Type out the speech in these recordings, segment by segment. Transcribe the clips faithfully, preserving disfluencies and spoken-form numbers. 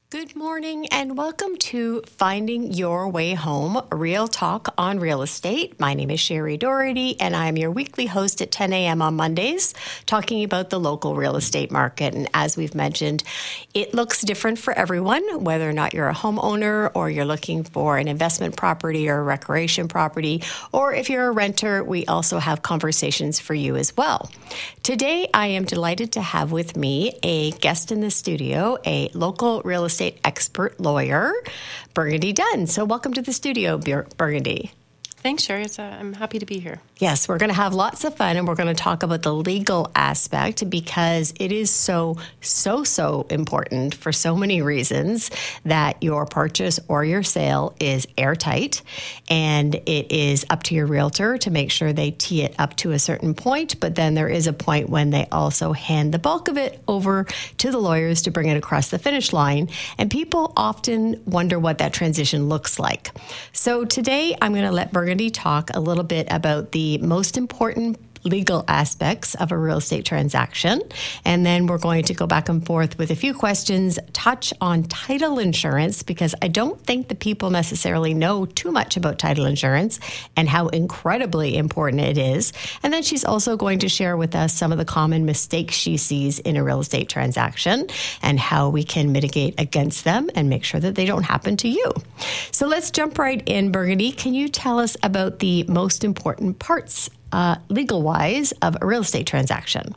Good morning and welcome to Finding Your Way Home, Real Talk on Real Estate. My name is Sherry Doherty and I'm your weekly host at ten a.m. on Mondays, talking about the local real estate market. And as we've mentioned, it looks different for everyone, whether or not you're a homeowner or you're looking for an investment property or a recreation property, or if you're a renter, we also have conversations for you as well. Today, I am delighted to have with me a guest in the studio, a local real estate expert lawyer, Burgundy Dunn. So welcome to the studio, Bur- Burgundy. Thanks, Sherry. It's, uh, I'm happy to be here. Yes, we're going to have lots of fun and we're going to talk about the legal aspect because it is so, so, so important for so many reasons that your purchase or your sale is airtight, and it is up to your realtor to make sure they tee it up to a certain point, but then there is a point when they also hand the bulk of it over to the lawyers to bring it across the finish line, and people often wonder what that transition looks like. So today I'm going to let Burgundy talk a little bit about the most important legal aspects of a real estate transaction. And then we're going to go back and forth with a few questions, touch on title insurance, because I don't think the people necessarily know too much about title insurance and how incredibly important it is. And then she's also going to share with us some of the common mistakes she sees in a real estate transaction and how we can mitigate against them and make sure that they don't happen to you. So let's jump right in, Burgundy. Can you tell us about the most important parts Uh, legal-wise of a real estate transaction?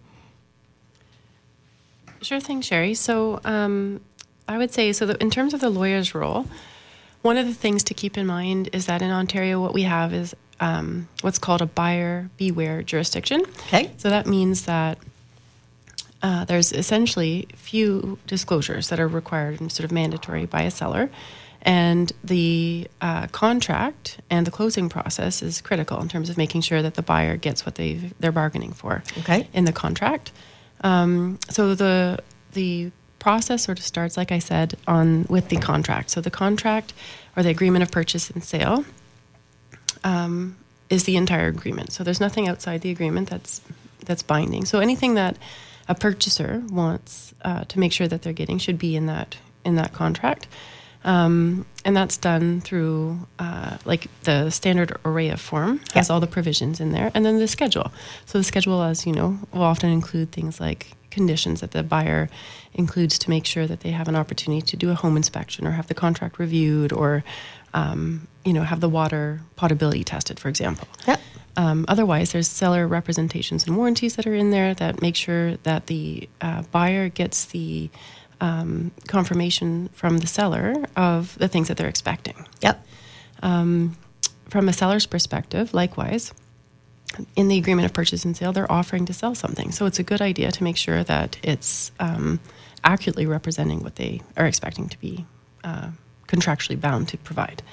Sure thing, Sherry. So um, I would say, so that in terms of the lawyer's role, one of the things to keep in mind is that in Ontario, what we have is um, what's called a buyer beware jurisdiction. Okay. So that means that uh, there's essentially few disclosures that are required and sort of mandatory by a seller. And the uh, contract and the closing process is critical in terms of making sure that the buyer gets what they they're bargaining for okay. in the contract. Um, so the the process sort of starts, like I said, on with the contract. So the contract or the agreement of purchase and sale um, is the entire agreement. So there's nothing outside the agreement that's that's binding. So anything that a purchaser wants uh, to make sure that they're getting should be in that in that contract. Um, and that's done through, uh, like the standard array of form has yeah. all the provisions in there, and then the schedule. So the schedule, as you know, will often include things like conditions that the buyer includes to make sure that they have an opportunity to do a home inspection or have the contract reviewed or, um, you know, have the water potability tested, for example. Yep. Um, otherwise, there's seller representations and warranties that are in there that make sure that the uh, buyer gets the Um, confirmation from the seller of the things that they're expecting. Yep. Um, from a seller's perspective, likewise, in the agreement of purchase and sale, they're offering to sell something. So it's a good idea to make sure that it's um, accurately representing what they are expecting to be uh, contractually bound to provide.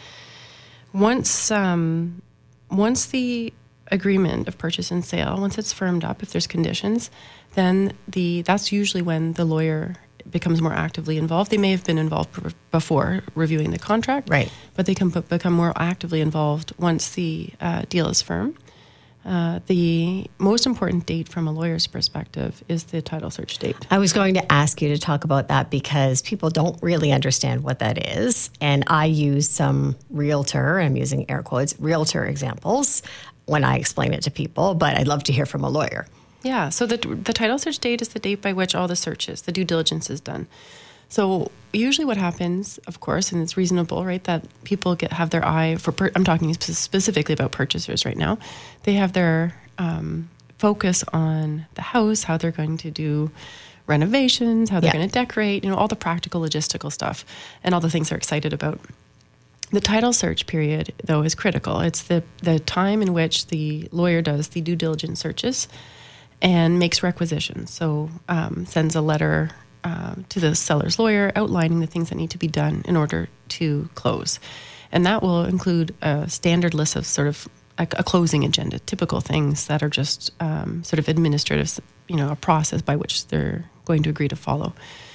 Once, um, once the agreement of purchase and sale, once it's firmed up, if there's conditions, then the that's usually when the lawyer becomes more actively involved. They may have been involved pr- before reviewing the contract, right? But they can p- become more actively involved once the uh, deal is firm. Uh, the most important date from a lawyer's perspective is the title search date. I was going to ask you to talk about that because people don't really understand what that is. And I use some realtor, I'm using air quotes, realtor examples when I explain it to people, but I'd love to hear from a lawyer. Yeah, so the the title search date is the date by which all the searches, the due diligence is done. So usually what happens, of course, and it's reasonable, right, that people get have their eye for, per, I'm talking specifically about purchasers right now, they have their um, focus on the house, how they're going to do renovations, how they're yeah. going to decorate, you know, all the practical logistical stuff and all the things they're excited about. The title search period, though, is critical. It's the, the time in which the lawyer does the due diligence searches and makes requisitions. So um, sends a letter uh, to the seller's lawyer outlining the things that need to be done in order to close. And that will include a standard list of sort of a, a closing agenda, typical things that are just um, sort of administrative, you know, a process by which they're going to agree to follow.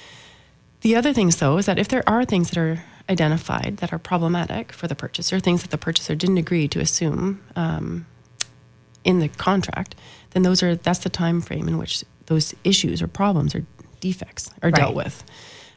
The other things, though, is that if there are things that are identified that are problematic for the purchaser, things that the purchaser didn't agree to assume um, in the contract, then those are that's the time frame in which those issues or problems or defects are right. dealt with.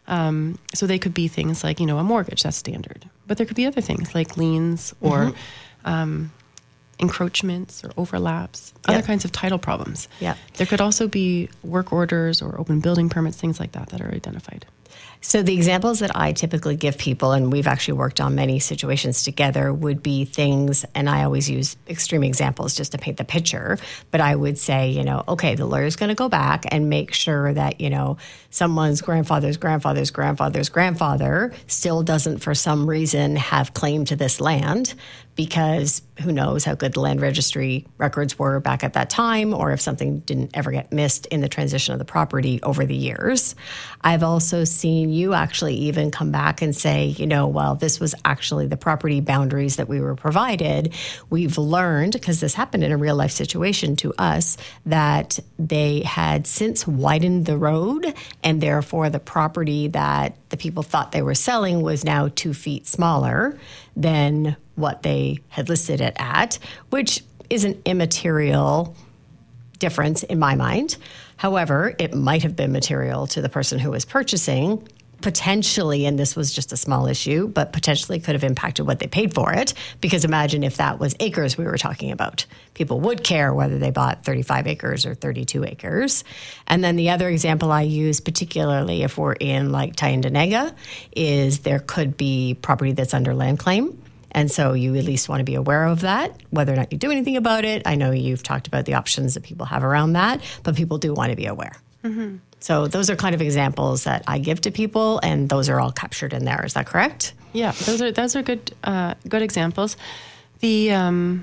Um, so they could be things like, you know, a mortgage, that's standard. But there could be other things like liens or mm-hmm. um, encroachments or overlaps, yep. other kinds of title problems. Yep. There could also be work orders or open building permits, things like that that are identified. So the examples that I typically give people, and we've actually worked on many situations together, would be things, and I always use extreme examples just to paint the picture, but I would say, you know, okay, the lawyer's going to go back and make sure that, you know, someone's grandfather's grandfather's grandfather's grandfather still doesn't, for some reason, have claim to this land, because who knows how good the land registry records were back at that time, or if something didn't ever get missed in the transition of the property over the years. I've also seen you actually even come back and say, you know, well, this was actually the property boundaries that we were provided. We've learned, because this happened in a real life situation to us, that they had since widened the road, and therefore the property that the people thought they were selling was now two feet smaller than what they had listed it at, which is an immaterial difference in my mind. However, it might have been material to the person who was purchasing, potentially, and this was just a small issue, but potentially could have impacted what they paid for it. Because imagine if that was acres we were talking about. People would care whether they bought thirty-five acres or thirty-two acres. And then the other example I use, particularly if we're in like Tyendinaga, is there could be property that's under land claim. And so you at least want to be aware of that, whether or not you do anything about it. I know you've talked about the options that people have around that, but people do want to be aware. Mm-hmm. So those are kind of examples that I give to people, and those are all captured in there. Is that correct? Yeah, those are those are good uh, good examples. The um,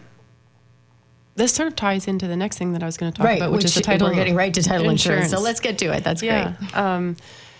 this sort of ties into the next thing that I was going to talk right, about, which, which is the title. We're getting right to title insurance. insurance. So let's get to it. That's yeah. great. Um,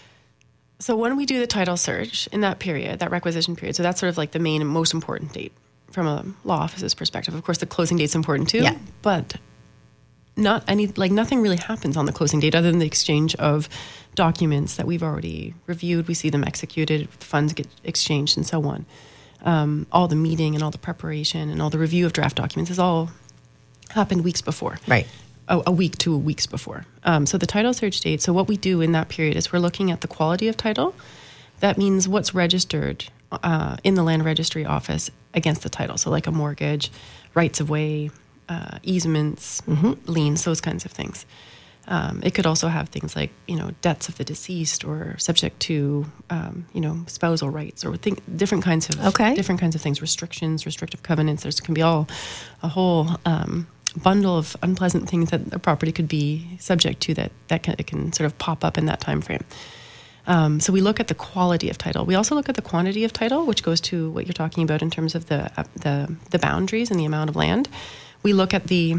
So when we do the title search in that period, that requisition period, so that's sort of like the main and most important date from a law office's perspective. Of course, the closing date's important too, yeah. but not any, like nothing really happens on the closing date other than the exchange of documents that we've already reviewed. We see them executed, funds get exchanged, and so on. Um, all the meeting and all the preparation and all the review of draft documents has all happened weeks before. Right. A, a week to weeks before. Um, so the title search date, so what we do in that period is we're looking at the quality of title. That means what's registered uh, in the land registry office against the title. So like a mortgage, rights of way, uh, easements, mm-hmm. liens, those kinds of things. Um, it could also have things like, you know, debts of the deceased or subject to, um, you know, spousal rights or think, different kinds of okay. different kinds of things, restrictions, restrictive covenants. There's can be all a whole um, bundle of unpleasant things that a property could be subject to that that can, it can sort of pop up in that time frame. Um, so we look at the quality of title. We also look at the quantity of title, which goes to what you're talking about in terms of the uh, the the boundaries and the amount of land. We look at the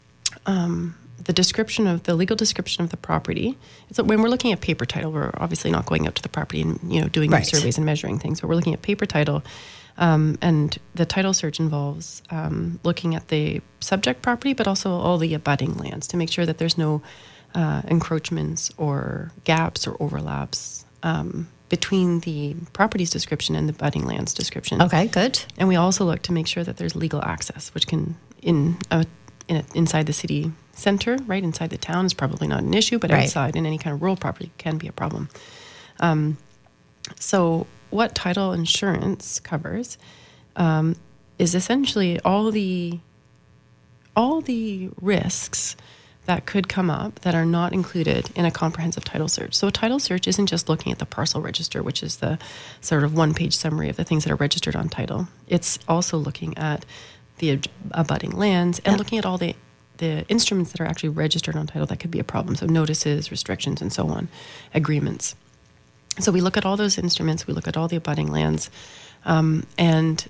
um, the description of the legal description of the property. So when we're looking at paper title, we're obviously not going out to the property and you know doing right. surveys and measuring things, but we're looking at paper title. Um, and the title search involves um, looking at the subject property, but also all the abutting lands to make sure that there's no uh, encroachments or gaps or overlaps um, between the property's description and the abutting lands description. Okay, good. And we also look to make sure that there's legal access, which can, in, a, in a, inside the city center, right, inside the town is probably not an issue, but right. outside in any kind of rural property can be a problem. Um, so... What title insurance covers um, is essentially all the all the risks that could come up that are not included in a comprehensive title search. So a title search isn't just looking at the parcel register, which is the sort of one-page summary of the things that are registered on title. It's also looking at the abutting lands and yeah. looking at all the the instruments that are actually registered on title that could be a problem. So notices, restrictions, and so on, agreements. So we look at all those instruments, we look at all the abutting lands, um, and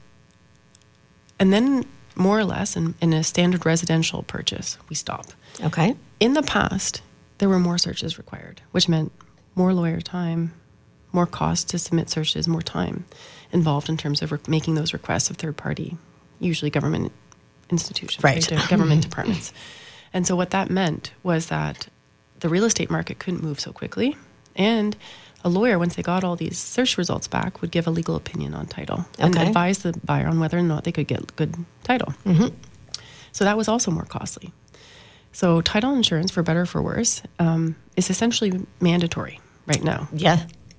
and then more or less in, in a standard residential purchase, we stop. Okay. In the past, there were more searches required, which meant more lawyer time, more cost to submit searches, more time involved in terms of re- making those requests of third-party, usually government institutions, right. right? Government departments. And so what that meant was that the real estate market couldn't move so quickly, and a lawyer, once they got all these search results back, would give a legal opinion on title and okay. advise the buyer on whether or not they could get good title. Mm-hmm. So that was also more costly. So title insurance, for better or for worse, um, is essentially mandatory right now. Yeah.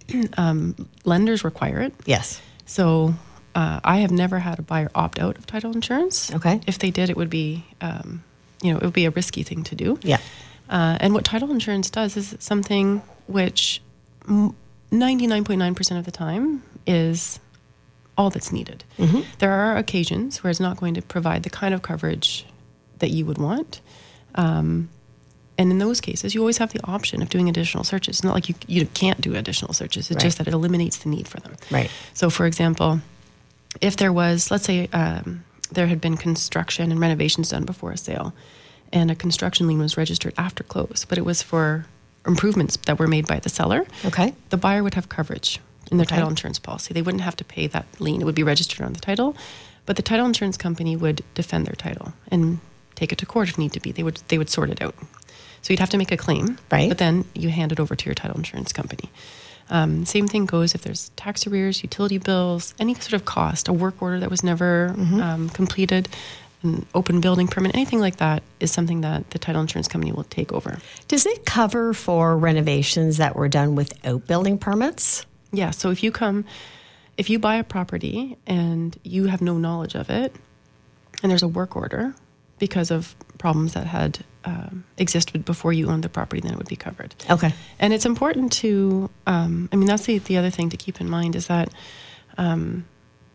um, lenders require it. Yes. So uh, I have never had a buyer opt out of title insurance. Okay. If they did, it would be, um, you know, it would be a risky thing to do. Yeah. Uh, and what title insurance does is something which ninety-nine point nine percent of the time is all that's needed. Mm-hmm. There are occasions where it's not going to provide the kind of coverage that you would want. Um, and in those cases, you always have the option of doing additional searches. It's not like you, you can't do additional searches. It's right. just that it eliminates the need for them. Right. So, for example, if there was, let's say, um, there had been construction and renovations done before a sale, and a construction lien was registered after close, but it was for improvements that were made by the seller. Okay. The buyer would have coverage in their Okay. title insurance policy. They wouldn't have to pay that lien. It would be registered on the title, but the title insurance company would defend their title and take it to court if need to be. They would they would sort it out. So you'd have to make a claim, right? But then you hand it over to your title insurance company. Um, same thing goes if there's tax arrears, utility bills, any sort of cost, a work order that was never mm-hmm. um, completed, an open building permit, anything like that is something that the title insurance company will take over. Does it cover for renovations that were done without building permits? Yeah. So if you come, if you buy a property and you have no knowledge of it, and there's a work order because of problems that had um, existed before you owned the property, then it would be covered. Okay. And it's important to, um, I mean, that's the, the other thing to keep in mind is that um,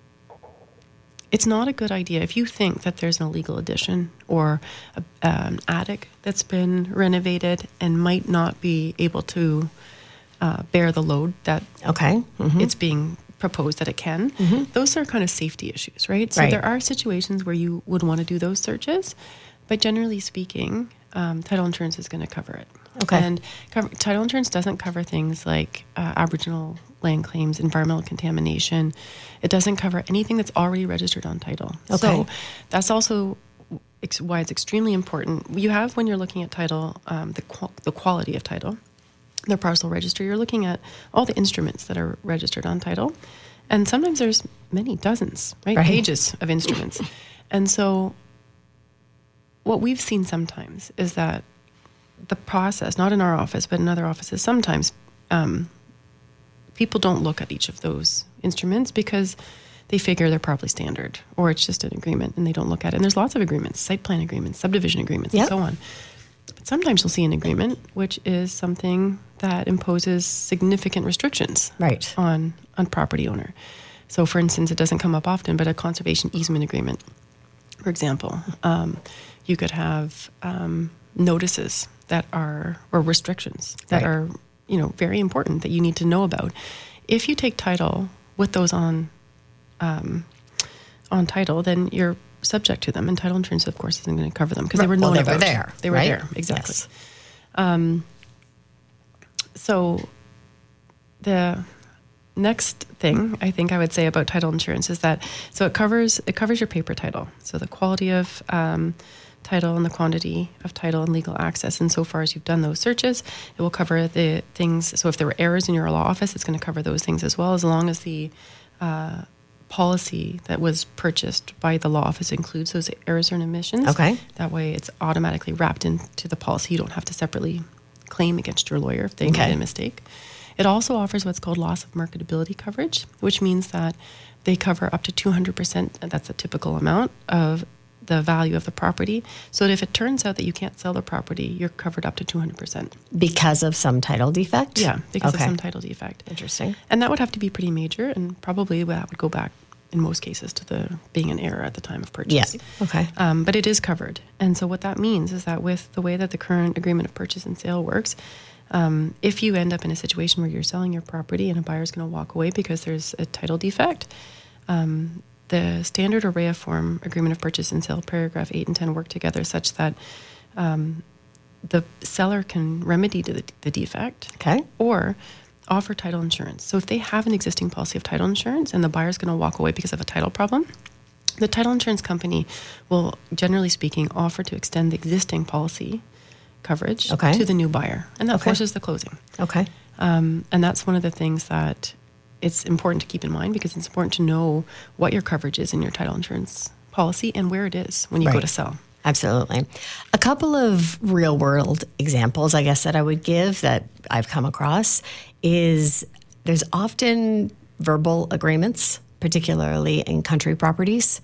it's not a good idea if you think that there's an illegal addition or a, an attic that's been renovated and might not be able to uh, bear the load that okay. Mm-hmm. it's being proposed that it can. Mm-hmm. Those are kind of safety issues, right? So right. there are situations where you would want to do those searches, but generally speaking, um, title insurance is going to cover it. Okay. And cover, title insurance doesn't cover things like uh, Aboriginal land claims, environmental contamination. It doesn't cover anything that's already registered on title. Okay. So that's also ex- why it's extremely important. You have, when you're looking at title, um, the qu- the quality of title, the parcel registry, you're looking at all the instruments that are registered on title. And sometimes there's many dozens, right? right. Pages of instruments. And so what we've seen sometimes is that the process, not in our office, but in other offices, sometimes um, people don't look at each of those instruments because they figure they're probably standard or it's just an agreement and they don't look at it. And there's lots of agreements, site plan agreements, subdivision agreements, yep. and so on. But sometimes you'll see an agreement which is something that imposes significant restrictions right. on, on property owner. So, for instance, it doesn't come up often, but a conservation easement agreement, for example, um, you could have um, notices that are, or restrictions that right. are, you know, very important that you need to know about. If you take title with those on, um, on title, then you're subject to them, and title insurance, of course, isn't going to cover them because they were known well, they about. were there. They were right? there, exactly. Yes. Um, so the next thing I think I would say about title insurance is that so it covers it covers your paper title, so the quality of um, title and the quantity of title and legal access. And so far as you've done those searches, it will cover the things. So if there were errors in your law office, it's going to cover those things as well, as long as the uh, policy that was purchased by the law office includes those errors and omissions. Okay. That way it's automatically wrapped into the policy. You don't have to separately claim against your lawyer if they okay. made a mistake. It also offers what's called loss of marketability coverage, which means that they cover up to two hundred percent, that's a typical amount, of the value of the property. So that if it turns out that you can't sell the property, you're covered up to two hundred percent. Because of some title defect? Yeah, because okay. of some title defect. Interesting. And that would have to be pretty major, and probably that would go back, in most cases, to the being an error at the time of purchase. Yes. Okay. Um, but it is covered. And so what that means is that with the way that the current agreement of purchase and sale works, um, if you end up in a situation where you're selling your property and a buyer's going to walk away because there's a title defect, um, the standard array of form agreement of purchase and sale, paragraph eight and ten, work together such that um, the seller can remedy the, the defect okay. or offer title insurance. So if they have an existing policy of title insurance and the buyer's going to walk away because of a title problem, the title insurance company will, generally speaking, offer to extend the existing policy coverage okay. to the new buyer. And that okay. forces the closing. Okay. Um, and that's one of the things that it's important to keep in mind, because it's important to know what your coverage is in your title insurance policy and where it is when you right. go to sell. Absolutely. A couple of real world examples, I guess, that I would give that I've come across is There's often verbal agreements, particularly in country properties.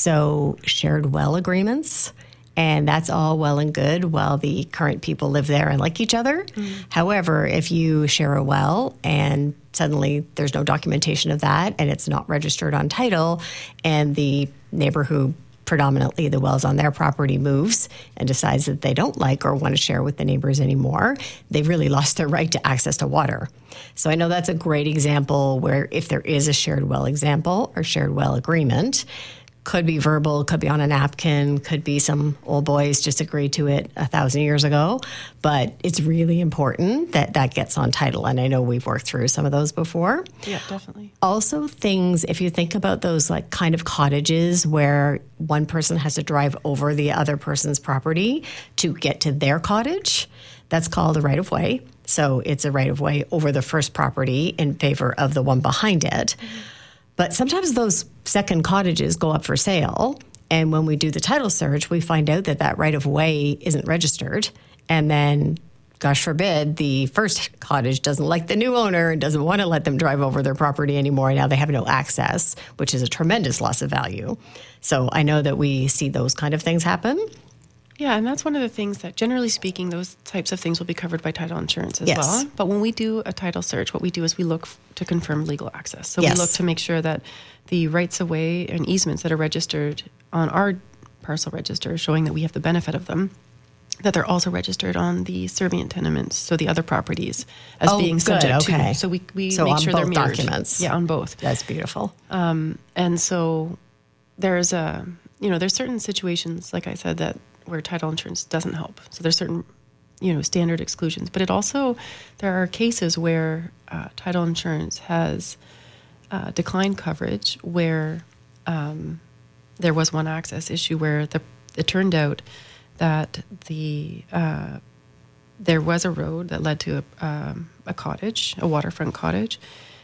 So shared well agreements. And that's all well and good while the current people live there and like each other. Mm. However, if you share a well and suddenly there's no documentation of that and it's not registered on title, and the neighbor who predominantly the wells on their property moves and decides that they don't like or want to share with the neighbors anymore, they've really lost their right to access to water. So I know that's a great example where if there is a shared well example or shared well agreement, could be verbal, could be on a napkin, could be some old boys just agreed to it a thousand years ago. But it's really important that that gets on title. And I know we've worked through some of those before. Yeah, definitely. Also things, if you think about those like kind of cottages where one person has to drive over the other person's property to get to their cottage, that's called a right-of-way. So it's a right-of-way over the first property in favor of the one behind it. Mm-hmm. But sometimes those second cottages go up for sale, and when we do the title search, we find out that that right-of-way isn't registered, and then, gosh forbid, the first cottage doesn't like the new owner and doesn't want to let them drive over their property anymore, and now they have no access, which is a tremendous loss of value. So I know that we see those kind of things happen. Yeah, and that's one of the things that, generally speaking, those types of things will be covered by title insurance as yes. well. But when we do a title search, what we do is we look f- to confirm legal access. So yes. we look to make sure that the rights-of-way and easements that are registered on our parcel register, showing that we have the benefit of them, that they're also registered on the servient tenements, so the other properties, as oh, being good. subject okay. to. So we, we so make on sure both they're mirrored. documents. Yeah, on both. That's beautiful. Um, and so there's a, you know, there's certain situations, like I said, that where title insurance doesn't help. So there's certain, you know, standard exclusions. But it also, there are cases where uh, title insurance has uh, declined coverage where um, there was one access issue where the it turned out that the uh, there was a road that led to a, um, a cottage, a waterfront cottage.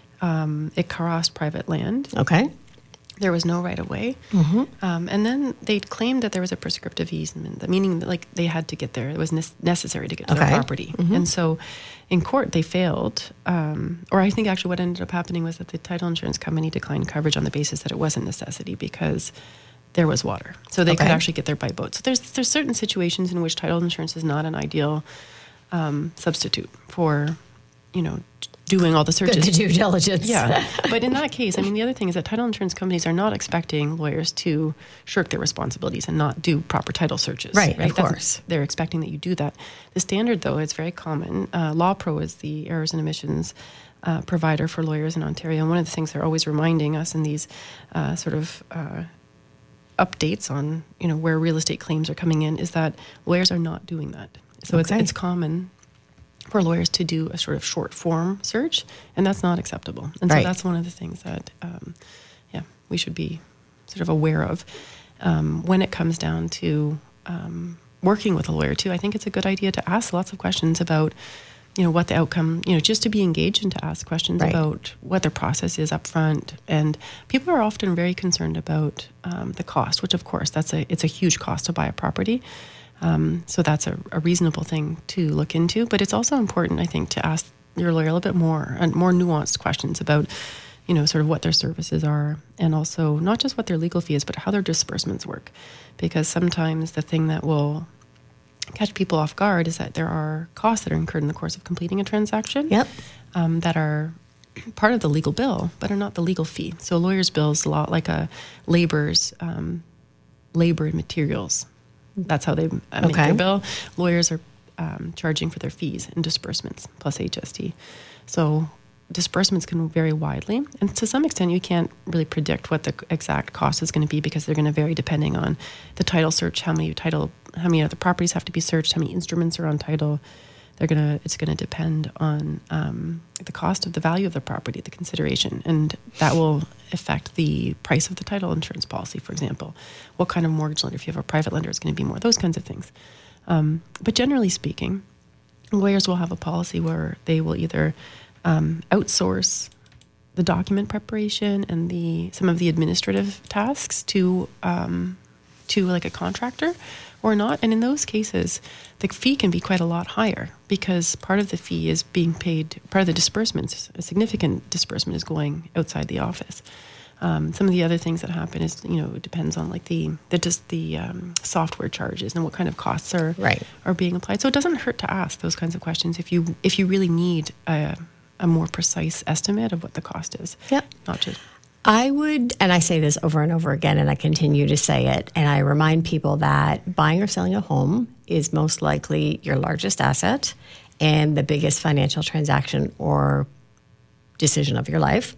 Um, it crossed private land. Okay. There was no right-of-way. Mm-hmm. Um, and then they claimed that there was a prescriptive easement, meaning that, like, they had to get there. It was ne- necessary to get to okay. their property. Mm-hmm. And so in court, they failed. Um, or I think actually what ended up happening was that the title insurance company declined coverage on the basis that it wasn't necessity because there was water. So they okay. could actually get there by boat. So there's there's certain situations in which title insurance is not an ideal um, substitute for, you know, doing all the searches. Good due diligence. Yeah. But in that case, I mean, the other thing is that title insurance companies are not expecting lawyers to shirk their responsibilities and not do proper title searches. Right, right? of That's, course. They're expecting that you do that. The standard, though, is very common. Uh, LawPro is the errors and omissions uh, provider for lawyers in Ontario. And one of the things they're always reminding us in these uh, sort of uh, updates on, you know, where real estate claims are coming in is that lawyers are not doing that. So okay. it's it's common for lawyers to do a sort of short form search, and that's not acceptable. And right. so that's one of the things that, um, yeah, we should be sort of aware of um, when it comes down to um, working with a lawyer too. I think it's a good idea to ask lots of questions about, you know, what the outcome, you know, just to be engaged and to ask questions right. about what their process is up front. And people are often very concerned about um, the cost, which of course that's a it's a huge cost to buy a property. Um, so that's a, a reasonable thing to look into. But it's also important, I think, to ask your lawyer a little bit more and more nuanced questions about, you know, sort of what their services are, and also not just what their legal fee is, but how their disbursements work. Because sometimes the thing that will catch people off guard is that there are costs that are incurred in the course of completing a transaction yep. um, that are part of the legal bill, but are not the legal fee. So a lawyer's bill is a lot like a labor's um, labor and materials. That's how they uh, make okay. their bill. Lawyers are um, charging for their fees and disbursements plus H S T. So disbursements can vary widely. And to some extent, you can't really predict what the exact cost is going to be because they're going to vary depending on the title search, how many title, how many other properties have to be searched, how many instruments are on title. They're gonna. It's going to depend on um, the cost of the value of the property, the consideration, and that will affect the price of the title insurance policy. For example, what kind of mortgage lender? If you have a private lender, it's going to be more. Those kinds of things. Um, but generally speaking, lawyers will have a policy where they will either um, outsource the document preparation and the some of the administrative tasks to um, to like a contractor or not. And in those cases, the fee can be quite a lot higher because part of the fee is being paid, part of the disbursements, a significant disbursement is going outside the office. Um, some of the other things that happen is, you know, it depends on like the the just the um, software charges and what kind of costs are right. are being applied. So it doesn't hurt to ask those kinds of questions if you if you really need a, a more precise estimate of what the cost is. Yep. Not just. I would, and I say this over and over again, and I continue to say it, and I remind people that buying or selling a home is most likely your largest asset and the biggest financial transaction or decision of your life.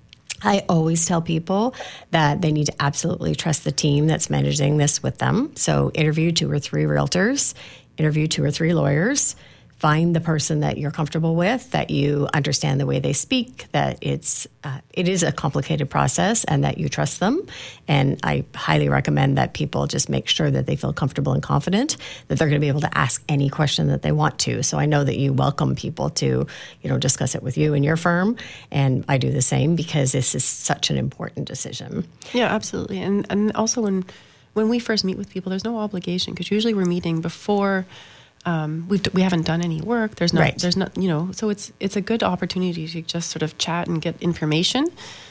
I always tell people that they need to absolutely trust the team that's managing this with them. So interview two or three realtors, interview two or three lawyers, find the person that you're comfortable with, that you understand the way they speak, that it's uh, it is a complicated process and that you trust them. And I highly recommend that people just make sure that they feel comfortable and confident that they're going to be able to ask any question that they want to. So I know that you welcome people to, you know, discuss it with you and your firm. And I do the same because this is such an important decision. Yeah, absolutely. And and also when when we first meet with people, there's no obligation because usually we're meeting before Um, we've, we haven't done any work. There's not, right. there's not, you know, so it's, it's a good opportunity to just sort of chat and get information.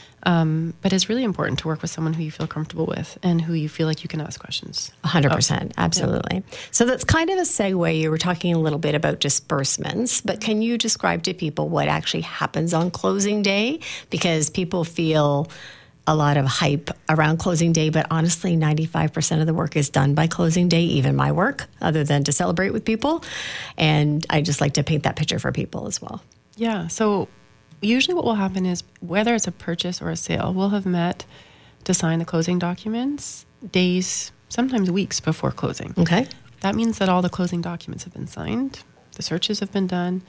Um, but it's really important to work with someone who you feel comfortable with and who you feel like you can ask questions. one hundred percent. Of. Absolutely. Yeah. So that's kind of a segue. You were talking a little bit about disbursements, but can you describe to people what actually happens on closing day? Because people feel a lot of hype around closing day, but honestly, ninety-five percent of the work is done by closing day, even my work, other than to celebrate with people. And I just like to paint that picture for people as well. Yeah. So usually what will happen is whether it's a purchase or a sale, we'll have met to sign the closing documents days, sometimes weeks before closing. Okay. That means that all the closing documents have been signed, the searches have been done,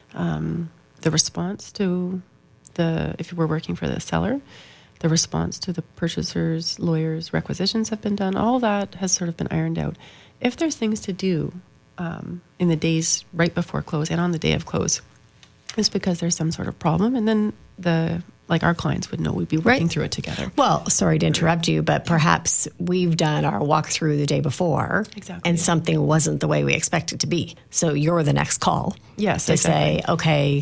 um, the response to the, if we're working for the seller, the response to the purchaser's lawyer's requisitions have been done. All that has sort of been ironed out. If there's things to do um, in the days right before close and on the day of close, it's because there's some sort of problem. And then the like our clients would know we'd be working right. through it together. Well, sorry to interrupt you, but perhaps we've done our walkthrough the day before exactly. and something wasn't the way we expect it to be. So you're the next call yes, to exactly. say, okay,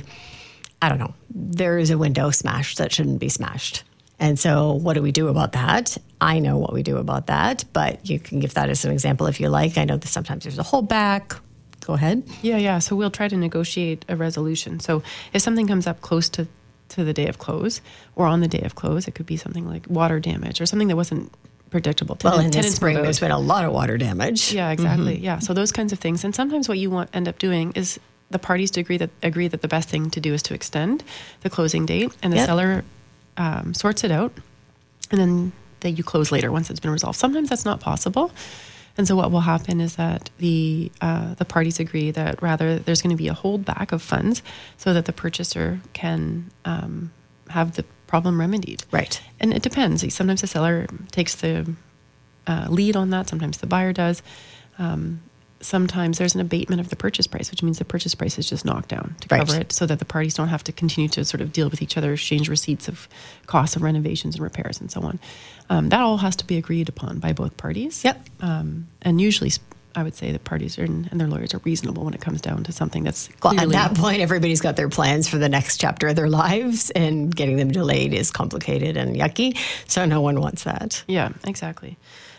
I don't know, there is a window smashed that shouldn't be smashed. And so what do we do about that? I know what we do about that, but you can give that as an example if you like. I know that sometimes there's a holdback. Go ahead. Yeah, yeah. So we'll try to negotiate a resolution. So if something comes up close to, to the day of close or on the day of close, it could be something like water damage or something that wasn't predictable. Well, in this spring, there's been a lot of water damage. Yeah, exactly. Mm-hmm. Yeah. So those kinds of things. And sometimes what you want end up doing is the parties to agree that agree that the best thing to do is to extend the closing date, and the yep. seller Um, sorts it out, and then that you close later once it's been resolved. Sometimes that's not possible, and so what will happen is that the uh, the parties agree that rather there's going to be a holdback of funds so that the purchaser can um, have the problem remedied. Right, and it depends. Sometimes the seller takes the uh, lead on that. Sometimes the buyer does. Um, Sometimes there's an abatement of the purchase price, which means the purchase price is just knocked down to cover right. it so that the parties don't have to continue to sort of deal with each other, exchange receipts of costs of renovations and repairs and so on. Um, that all has to be agreed upon by both parties. Yep. Um, and usually I would say that parties are, and their lawyers are reasonable when it comes down to something that's clearly... Well, at that point, everybody's got their plans for the next chapter of their lives, and getting them delayed is complicated and yucky, so no one wants that. Yeah, exactly.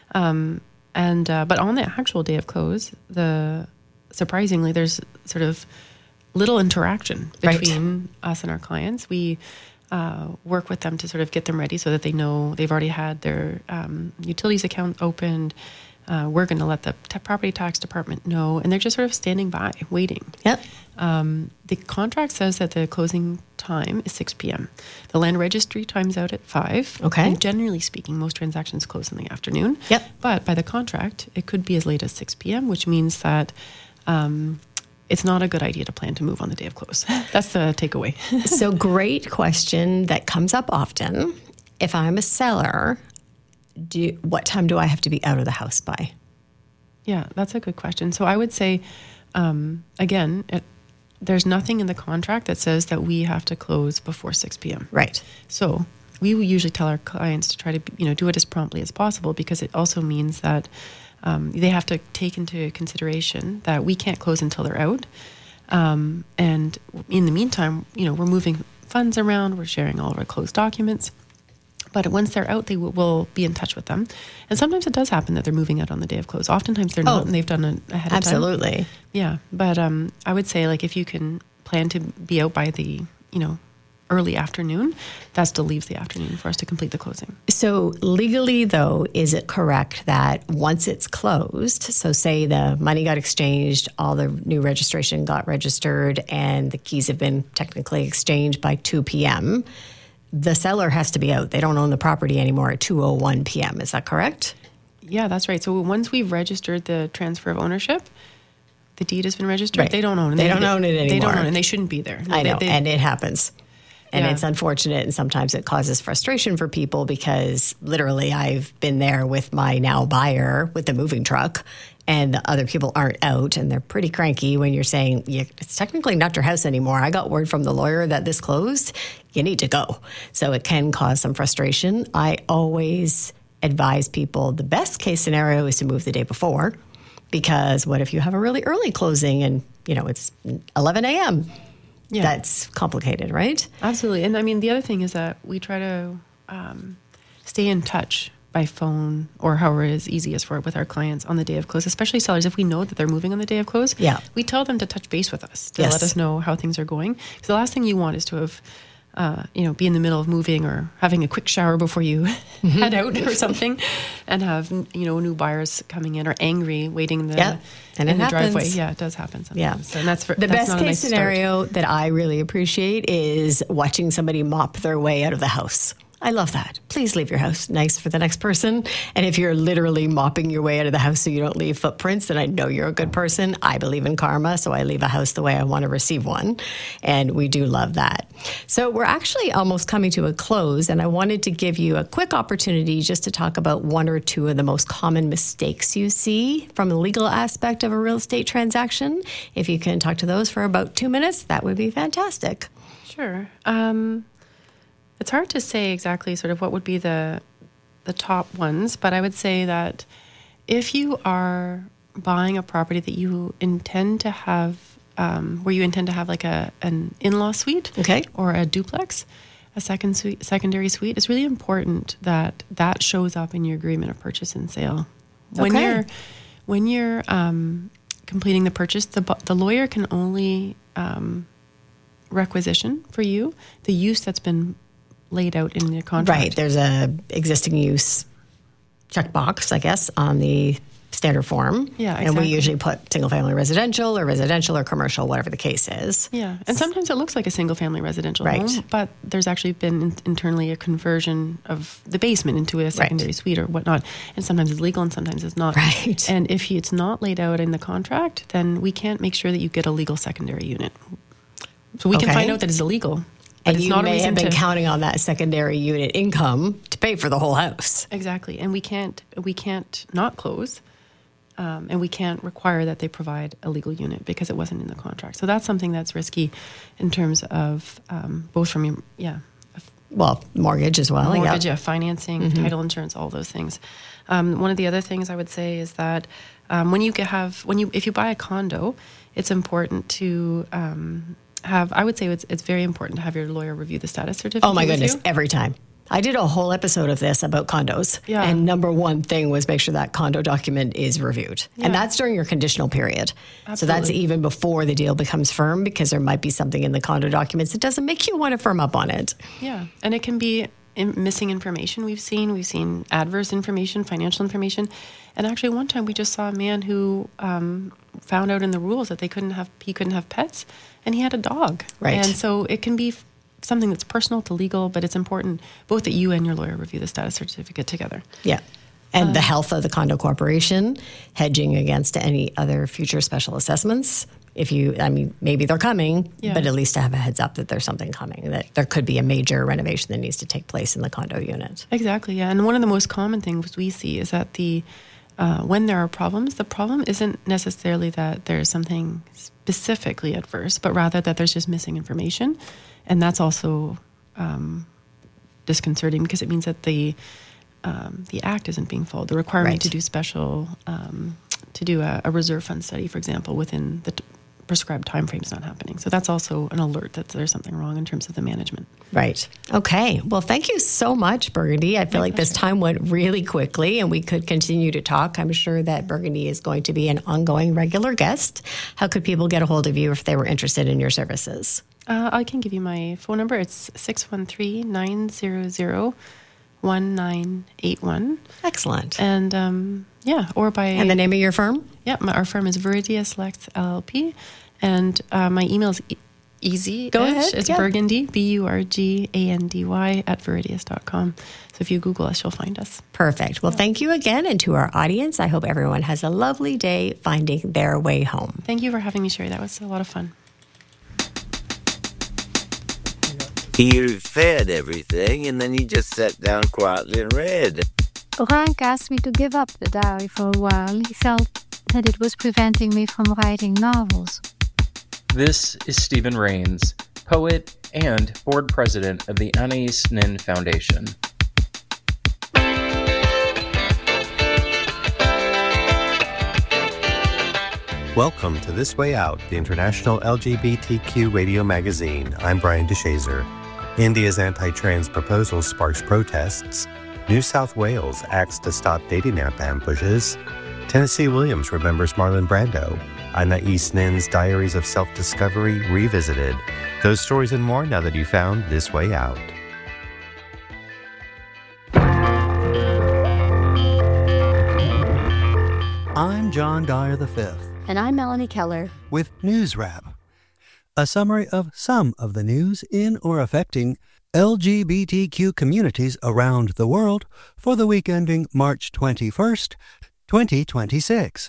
Um And uh, but on the actual day of close, the surprisingly, there's sort of little interaction between right. us and our clients. We uh, work with them to sort of get them ready so that they know they've already had their um, utilities account opened. Uh, we're going to let the t- property tax department know, and they're just sort of standing by, waiting. Yep. Um, the contract says that the closing time is six p.m. The land registry times out at five. Okay. And generally speaking, most transactions close in the afternoon. Yep. But by the contract, it could be as late as six p.m., which means that um, it's not a good idea to plan to move on the day of close. That's the takeaway. So great question that comes up often. If I'm a seller, do what time do I have to be out of the house by? Yeah, that's a good question. So I would say, um, again, it, there's nothing in the contract that says that we have to close before six p.m. Right. So we usually tell our clients to try to, you know, do it as promptly as possible, because it also means that um, they have to take into consideration that we can't close until they're out. Um, and in the meantime, you know, we're moving funds around, we're sharing all of our closed documents. But once they're out, they will, will be in touch with them. And sometimes it does happen that they're moving out on the day of close. Oftentimes they're Oh, not, and they've done it ahead of time. absolutely. Yeah. But um, I would say, like, if you can plan to be out by the, you know, early afternoon, that still leaves the afternoon for us to complete the closing. So legally, though, is it correct that once it's closed, so say the money got exchanged, all the new registration got registered, and the keys have been technically exchanged by two p.m., the seller has to be out. They don't own the property anymore at two oh one p.m. Is that correct? Yeah, that's right. So once we've registered the transfer of ownership, the deed has been registered. Right. They don't own it. They don't own it They don't anymore. own it, and they shouldn't be there. I They- know, they- and it happens. And Yeah. it's unfortunate, and sometimes it causes frustration for people, because literally I've been there with my now buyer with the moving truck, and the other people aren't out, and they're pretty cranky when you're saying, yeah, it's technically not your house anymore. I got word from the lawyer that this closed. You need to go. So it can cause some frustration. I always advise people the best case scenario is to move the day before, because what if you have a really early closing and, you know, it's eleven a.m.? Yeah. That's complicated, right? Absolutely. And I mean, the other thing is that we try to um, stay in touch by phone or however it is easiest for with our clients on the day of close, especially sellers. If we know that they're moving on the day of close, Yeah. we tell them to touch base with us to Yes. let us know how things are going. Because the last thing you want is to have, uh, you know, be in the middle of moving or having a quick shower before you head out or something, and have, you know, new buyers coming in or angry waiting in the, Yeah. And in it the driveway. happens. Yeah, it does happen sometimes. Yeah. So, and that's for, The that's best not a case nice start. scenario that I really appreciate is watching somebody mop their way out of the house. I love that. Please leave your house nice for the next person. And if you're literally mopping your way out of the house so you don't leave footprints, then I know you're a good person. I believe in karma, so I leave a house the way I want to receive one. And we do love that. So we're actually almost coming to a close, and I wanted to give you a quick opportunity just to talk about one or two of the most common mistakes you see from the legal aspect of a real estate transaction. If you can talk to those for about two minutes, that would be fantastic. Sure. Um, it's hard to say exactly sort of what would be the the top ones, but I would say that if you are buying a property that you intend to have, um, where you intend to have like a an in-law suite, Okay. or a duplex, a second suite, secondary suite, it's really important that that shows up in your agreement of purchase and sale. When Okay. you're when you're um, completing the purchase, the bu- the lawyer can only um, requisition for you the use that's been laid out in the contract. Right. There's a existing use checkbox, I guess, on the standard form. Yeah, And we exactly. usually put single family residential or residential or commercial, whatever the case is. Yeah, and sometimes it looks like a single-family residential Right. home, but there's actually been in- internally a conversion of the basement into a secondary suite or whatnot, and sometimes it's legal and sometimes it's not. Right. And if it's not laid out in the contract, then we can't make sure that you get a legal secondary unit. So we can Okay. find out that it's illegal, but And it's you not a may reason have been to counting on that secondary unit income to pay for the whole house. exactly. And we can't we can't not close. Um, and we can't require that they provide a legal unit because it wasn't in the contract. So that's something that's risky in terms of um, both from your, yeah, Well, mortgage as well. mortgage, yeah. yeah, financing, title insurance, all those things. Um, one of the other things I would say is that um, when you get have when you if you buy a condo, it's important to um, have. I would say it's it's very important to have your lawyer review the status certificate. Oh my with goodness, you. every time. I did a whole episode of this about condos. Yeah. And number one thing was make sure that condo document is reviewed. Yeah. And that's during your conditional period. So that's Absolutely. even before the deal becomes firm, because there might be something in the condo documents that doesn't make you want to firm up on it. Yeah, and it can be in- missing information. We've seen we've seen adverse information, financial information, and actually one time we just saw a man who um, found out in the rules that they couldn't have he couldn't have pets, and he had a dog. Right. And so it can be f- something that's personal to legal, but it's important both that you and your lawyer review the status certificate together. Yeah. And Uh. the health of the condo corporation, hedging against any other future special assessments. If you, I mean, maybe they're coming, Yeah. but at least to have a heads up that there's something coming, that there could be a major renovation that needs to take place in the condo unit. Exactly, yeah. And one of the most common things we see is that the uh, when there are problems, the problem isn't necessarily that there's something specifically adverse, but rather that there's just missing information, and that's also um, disconcerting because it means that the um, the act isn't being followed. The requirement Right. to do special um, to do a, a reserve fund study, for example, within the t- prescribed time frame is not happening. So that's also an alert that there's something wrong in terms of the management. Right. Okay. Well, thank you so much, Burgundy. I feel My like this time went really quickly and we could continue to talk. I'm sure that Burgundy is going to be an ongoing regular guest. How could people get a hold of you if they were interested in your services? Uh, I can give you my phone number. It's six one three, nine zero zero, one nine eight one. Excellent. And um, yeah, or by... And the name of your firm? Yeah, my, our firm is Viridius Lex L L P. And uh, my email is e- easy. Go ahead, It's yeah. Burgundy, B U R G A N D Y, at viridius dot com. So if you Google us, you'll find us. Perfect. Well, thank you again. And to our audience, I hope everyone has a lovely day finding their way home. Thank you for having me, Sherry. That was a lot of fun. He fed everything, and then he just sat down quietly and read. Rank asked me to give up the diary for a while. He felt that it was preventing me from writing novels. This is Stephen Rains, poet and board president of the Anais Nin Foundation. Welcome to This Way Out, the international L G B T Q radio magazine. I'm Brian DeShazer. India's anti-trans proposal sparks protests. New South Wales acts to stop dating app ambushes. Tennessee Williams remembers Marlon Brando. Anais Nin's Diaries of Self-Discovery revisited. Those stories and more now that you found This Way Out. I'm John Dyer the fifth. And I'm Melanie Keller. With News Wrap, a summary of some of the news in or affecting L G B T Q communities around the world for the week ending March twenty-first, twenty twenty-six.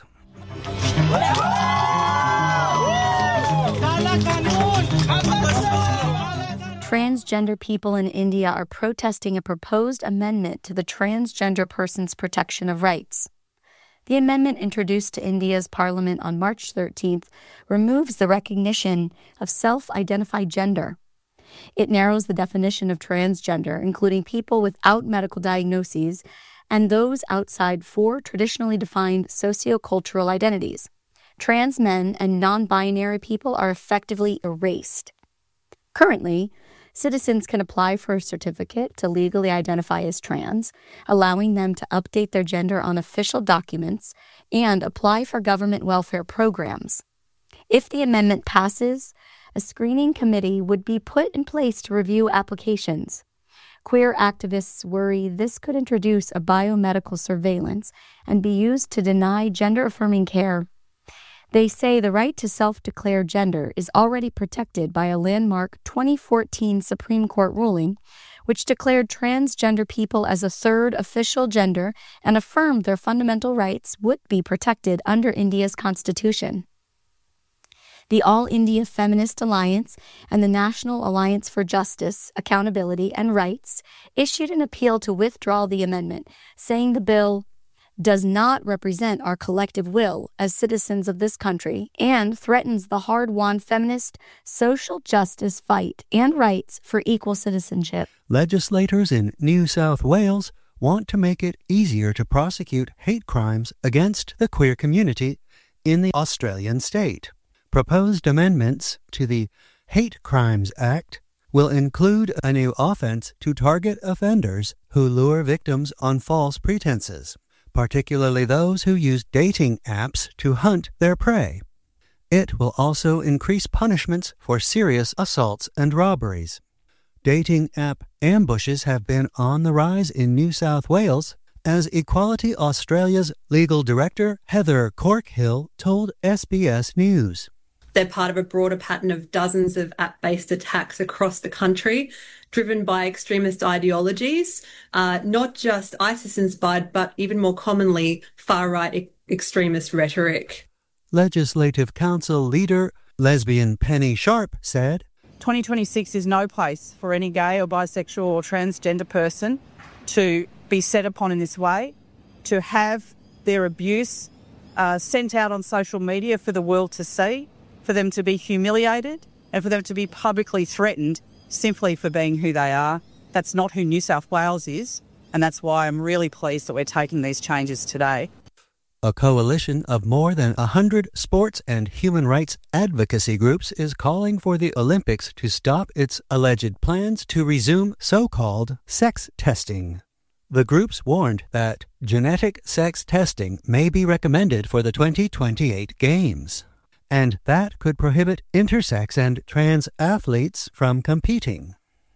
Transgender people in India are protesting a proposed amendment to the Transgender Persons Protection of Rights. The amendment introduced to India's parliament on March thirteenth removes the recognition of self-identified gender. It narrows the definition of transgender, including people without medical diagnoses and those outside four traditionally defined sociocultural identities. Trans men and non-binary people are effectively erased. Currently, citizens can apply for a certificate to legally identify as trans, allowing them to update their gender on official documents and apply for government welfare programs. If the amendment passes, a screening committee would be put in place to review applications. Queer activists worry this could introduce a biomedical surveillance and be used to deny gender-affirming care. They say the right to self-declare gender is already protected by a landmark twenty fourteen Supreme Court ruling, which declared transgender people as a third official gender and affirmed their fundamental rights would be protected under India's constitution. The All India Feminist Alliance and the National Alliance for Justice, Accountability, and Rights issued an appeal to withdraw the amendment, saying the bill does not represent our collective will as citizens of this country and threatens the hard-won feminist social justice fight and rights for equal citizenship. Legislators in New South Wales want to make it easier to prosecute hate crimes against the queer community in the Australian state. Proposed amendments to the Hate Crimes Act will include a new offense to target offenders who lure victims on false pretenses, particularly those who use dating apps to hunt their prey. It will also increase punishments for serious assaults and robberies. Dating app ambushes have been on the rise in New South Wales, as Equality Australia's legal director Heather Corkhill told S B S News. They're part of a broader pattern of dozens of app-based attacks across the country, driven by extremist ideologies, uh, not just ISIS-inspired, but even more commonly, far-right e- extremist rhetoric. Legislative Council leader lesbian Penny Sharp said, twenty twenty-six is no place for any gay or bisexual or transgender person to be set upon in this way, to have their abuse uh, sent out on social media for the world to see, for them to be humiliated and for them to be publicly threatened simply for being who they are. That's not who New South Wales is, and that's why I'm really pleased that we're taking these changes today. A coalition of more than one hundred sports and human rights advocacy groups is calling for the Olympics to stop its alleged plans to resume so-called sex testing. The groups warned that genetic sex testing may be recommended for the twenty twenty-eight Games, and that could prohibit intersex and trans athletes from competing.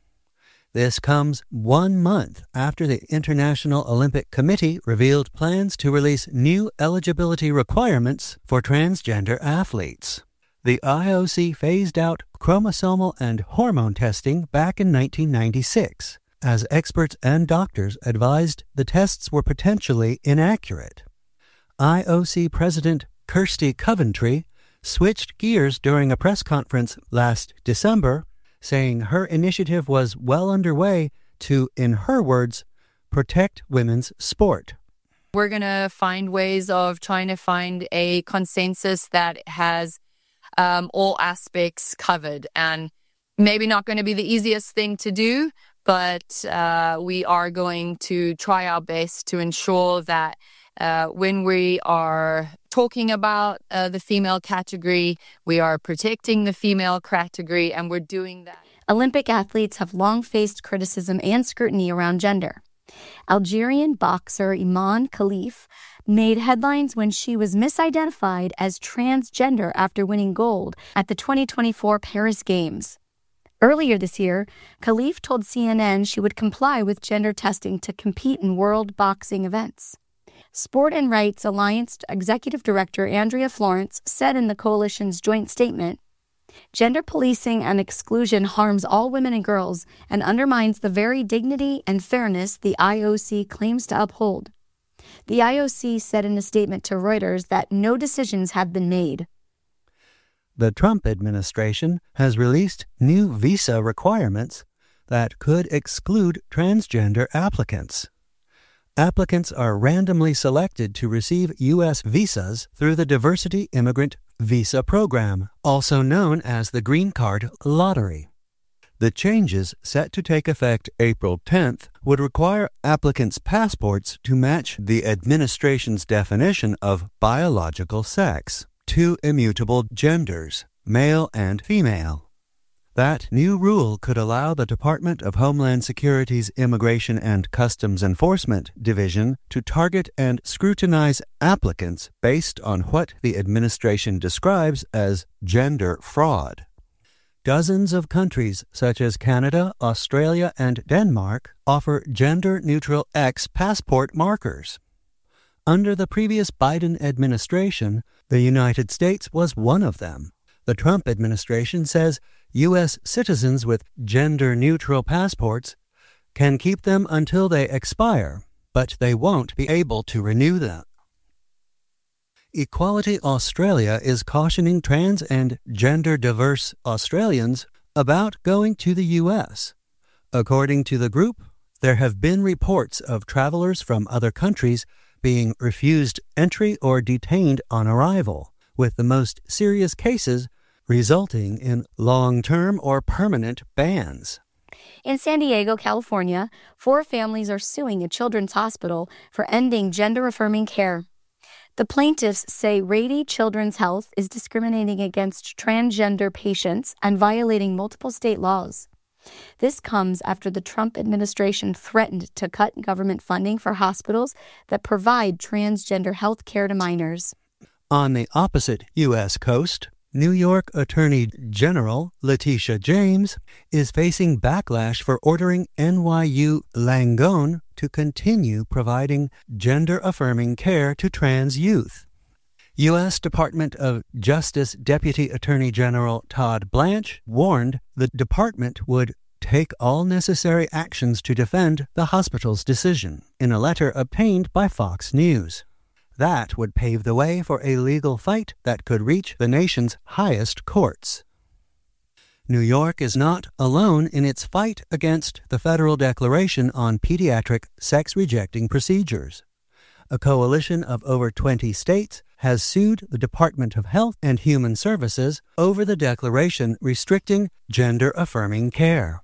This comes one month after the International Olympic Committee revealed plans to release new eligibility requirements for transgender athletes. The I O C phased out chromosomal and hormone testing back in nineteen ninety-six, as experts and doctors advised the tests were potentially inaccurate. I O C President Kirsty Coventry switched gears during a press conference last December, saying her initiative was well underway to, in her words, protect women's sport. We're going to find ways of trying to find a consensus that has um, all aspects covered. And maybe not going to be the easiest thing to do, but uh, we are going to try our best to ensure that uh, when we are talking about uh, the female category, we are protecting the female category, and we're doing that. Olympic athletes have long faced criticism and scrutiny around gender. Algerian boxer Iman Khalif made headlines when she was misidentified as transgender after winning gold at the twenty twenty-four Paris Games. Earlier this year, Khalif told C N N she would comply with gender testing to compete in world boxing events. Sport and Rights Alliance Executive Director Andrea Florence said in the coalition's joint statement, "Gender policing and exclusion harms all women and girls and undermines the very dignity and fairness the I O C claims to uphold." The I O C said in a statement to Reuters that no decisions have been made. The Trump administration has released new visa requirements that could exclude transgender applicants. Applicants are randomly selected to receive U S visas through the Diversity Immigrant Visa Program, also known as the Green Card Lottery. The changes, set to take effect April tenth, would require applicants' passports to match the administration's definition of biological sex, two immutable genders, male and female. That new rule could allow the Department of Homeland Security's Immigration and Customs Enforcement Division to target and scrutinize applicants based on what the administration describes as gender fraud. Dozens of countries, such as Canada, Australia, and Denmark, offer gender-neutral X passport markers. Under the previous Biden administration, the United States was one of them. The Trump administration says U S citizens with gender-neutral passports can keep them until they expire, but they won't be able to renew them. Equality Australia is cautioning trans and gender-diverse Australians about going to the U S. According to the group, there have been reports of travelers from other countries being refused entry or detained on arrival, with the most serious cases resulting in long-term or permanent bans. In San Diego, California, four families are suing a children's hospital for ending gender-affirming care. The plaintiffs say Rady Children's Health is discriminating against transgender patients and violating multiple state laws. This comes after the Trump administration threatened to cut government funding for hospitals that provide transgender health care to minors. On the opposite U S coast, New York Attorney General Letitia James is facing backlash for ordering N Y U Langone to continue providing gender-affirming care to trans youth. U S Department of Justice Deputy Attorney General Todd Blanche warned the department would take all necessary actions to defend the hospital's decision in a letter obtained by Fox News. That would pave the way for a legal fight that could reach the nation's highest courts. New York is not alone in its fight against the federal declaration on pediatric sex-rejecting procedures. A coalition of over twenty states has sued the Department of Health and Human Services over the declaration restricting gender-affirming care.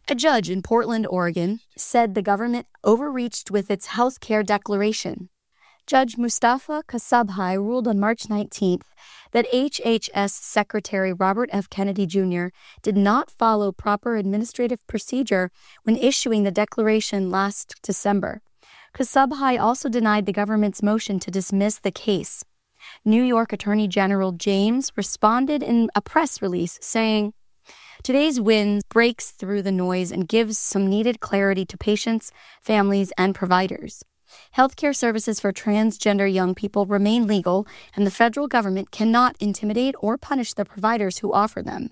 A judge in Portland, Oregon, said the government overreached with its health care declaration. Judge Mustafa Kasabhai ruled on March nineteenth that H H S Secretary Robert F. Kennedy Junior did not follow proper administrative procedure when issuing the declaration last December. Kasabhai also denied the government's motion to dismiss the case. New York Attorney General James responded in a press release saying, "Today's win breaks through the noise and gives some needed clarity to patients, families, and providers. Healthcare services for transgender young people remain legal, and the federal government cannot intimidate or punish the providers who offer them."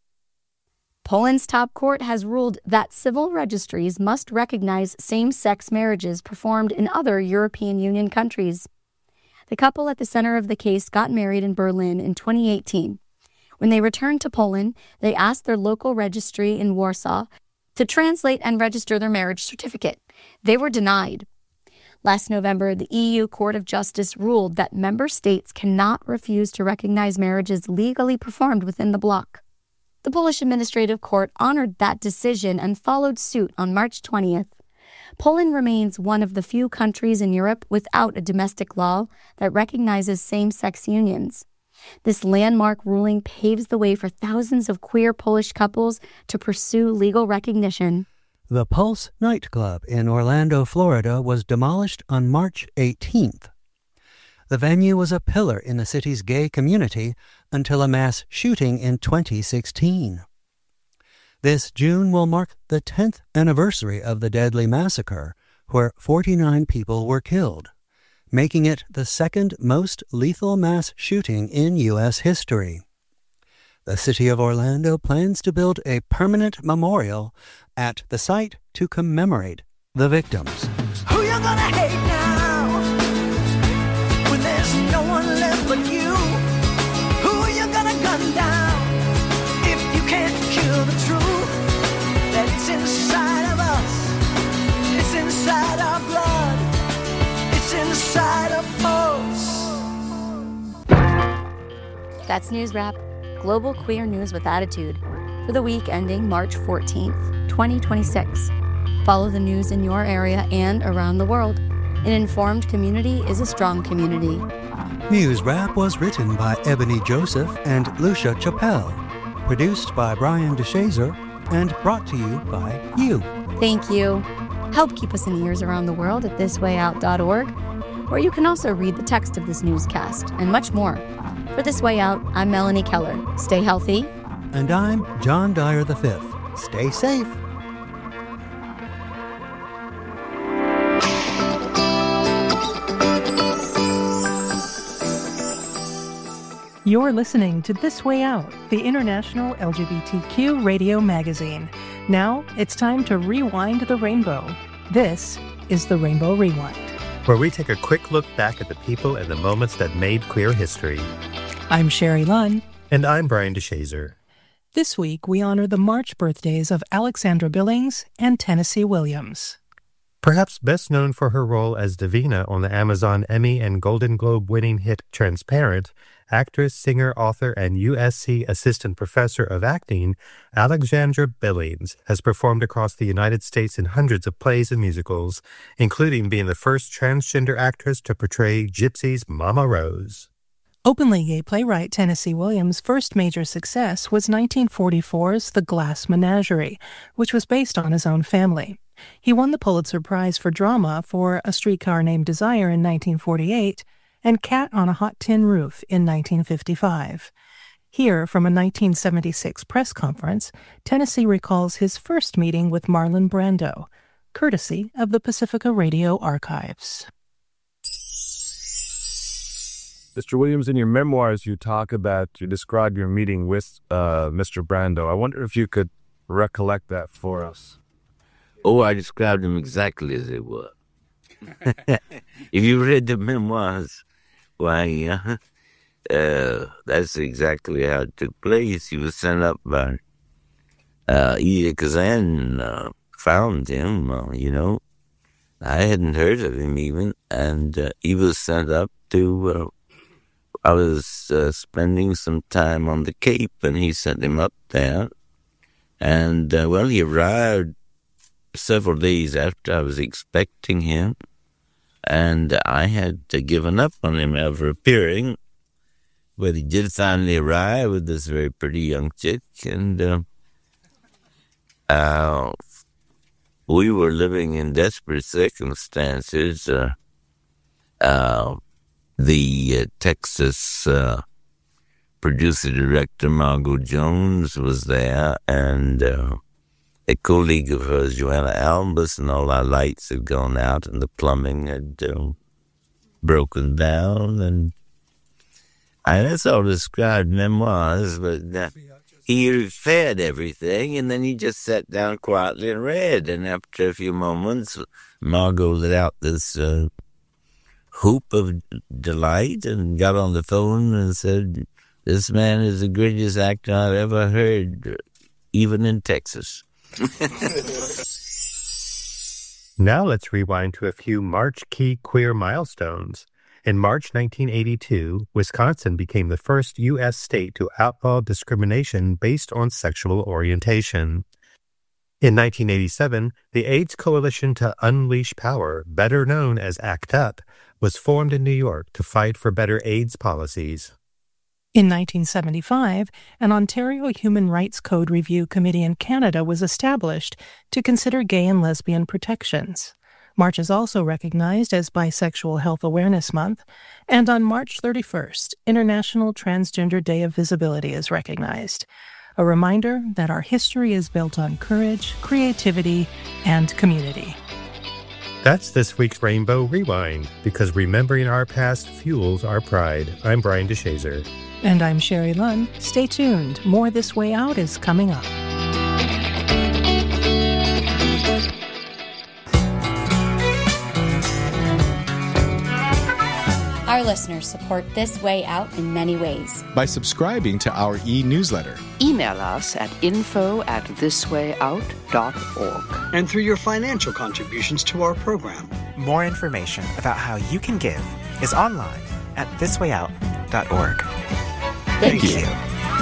Poland's top court has ruled that civil registries must recognize same-sex marriages performed in other European Union countries. The couple at the center of the case got married in Berlin in twenty eighteen. When they returned to Poland, they asked their local registry in Warsaw to translate and register their marriage certificate. They were denied. Last November, the E U Court of Justice ruled that member states cannot refuse to recognize marriages legally performed within the bloc. The Polish Administrative Court honored that decision and followed suit on March twentieth. Poland remains one of the few countries in Europe without a domestic law that recognizes same-sex unions. This landmark ruling paves the way for thousands of queer Polish couples to pursue legal recognition. The Pulse nightclub in Orlando, Florida, was demolished on March eighteenth. The venue was a pillar in the city's gay community until a mass shooting in twenty sixteen. This June will mark the tenth anniversary of the deadly massacre, where forty-nine people were killed, making it the second most lethal mass shooting in U S history. The city of Orlando plans to build a permanent memorial at the site to commemorate the victims. Who you gonna hate now when there's no one left but you? Who you gonna gun down if you can't kill the truth that it's inside of us, it's inside our blood, it's inside of us. That's News Wrap, global queer news with attitude, for the week ending March fourteenth, twenty twenty-six. Follow the news in your area and around the world. An informed community is a strong community. News Wrap was written by Ebony Joseph and Lucia Chappelle, produced by Brian DeShazer, and brought to you by you. Thank you. Help keep us in ears around the world at this way out dot org, where you can also read the text of this newscast and much more. For This Way Out, I'm Melanie Keller. Stay healthy. And I'm John Dyer the fifth. Stay safe. You're listening to This Way Out, the international L G B T Q radio magazine. Now it's time to rewind the rainbow. This is the Rainbow Rewind, where we take a quick look back at the people and the moments that made queer history. I'm Sherry Lunn. And I'm Brian DeShazer. This week, we honor the March birthdays of Alexandra Billings and Tennessee Williams. Perhaps best known for her role as Davina on the Amazon Emmy and Golden Globe winning hit Transparent, actress, singer, author, and U S C Assistant Professor of Acting, Alexandra Billings has performed across the United States in hundreds of plays and musicals, including being the first transgender actress to portray Gypsy's Mama Rose. Openly gay playwright Tennessee Williams' first major success was nineteen forty-four's The Glass Menagerie, which was based on his own family. He won the Pulitzer Prize for Drama for A Streetcar Named Desire in nineteen forty-eight and Cat on a Hot Tin Roof in nineteen fifty-five. Here, from a nineteen seventy-six press conference, Tennessee recalls his first meeting with Marlon Brando, courtesy of the Pacifica Radio Archives. Mister Williams, in your memoirs, you talk about, you describe your meeting with uh, Mister Brando. I wonder if you could recollect that for us. Oh, I described him exactly as it was. If you read the memoirs, why, uh, uh, that's exactly how it took place. He was sent up by uh, Elia Kazan, uh, found him, uh, you know. I hadn't heard of him even, and uh, he was sent up to... Uh, I was uh, spending some time on the Cape, and he sent him up there And, uh, well, he arrived several days after I was expecting him, and I had uh, given up on him ever appearing. But he did finally arrive with this very pretty young chick, and uh, uh, we were living in desperate circumstances. Uh, uh, the uh, Texas uh, producer-director Margot Jones was there, and uh, a colleague of hers, Joanna Albus, and all our lights had gone out, and the plumbing had uh, broken down, and I, that's all described memoirs, but uh, he fed everything, and then he just sat down quietly and read. And after a few moments, Margot let out this uh, whoop of delight and got on the phone and said, "This man is the greatest actor I've ever heard, even in Texas." Now let's rewind to a few marquee queer milestones. In March nineteen eighty-two, Wisconsin became the first U S state to outlaw discrimination based on sexual orientation. In nineteen eighty-seven, the AIDS Coalition to Unleash Power, better known as ACT UP, was formed in New York to fight for better AIDS policies. In nineteen seventy-five, an Ontario Human Rights Code Review Committee in Canada was established to consider gay and lesbian protections. March is also recognized as Bisexual Health Awareness Month, and on March thirty-first, International Transgender Day of Visibility is recognized. A reminder that our history is built on courage, creativity, and community. That's this week's Rainbow Rewind, because remembering our past fuels our pride. I'm Brian DeShazer. And I'm Sherry Lunn. Stay tuned. More This Way Out is coming up. Our listeners support This Way Out in many ways. By subscribing to our e-newsletter. Email us at info at thiswayout dot org. And through your financial contributions to our program. More information about how you can give is online at this way out dot org. Thank, Thank you. you.